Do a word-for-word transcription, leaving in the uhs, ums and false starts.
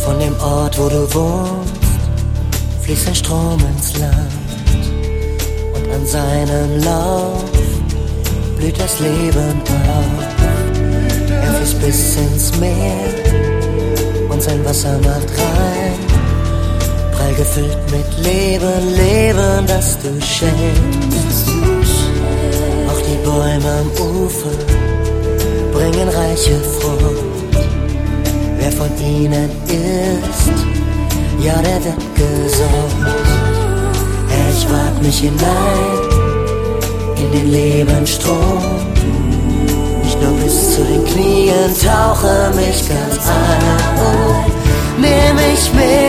Von dem Ort, wo du wohnst, fließt ein Strom ins Land. Und an seinem Lauf blüht das Leben auf. Er fließt bis ins Meer und sein Wasser macht rein. Prall gefüllt mit Leben, Leben, das du schenkst. Auch die Bäume am Ufer bringen reiche Frucht. Wer von ihnen isst, ja, der wird gesund. Herr, ich wag mich hinein in den Lebensstrom. Nicht nur bis zu den Knien, tauche mich ganz ein. Oh, nimm mich mit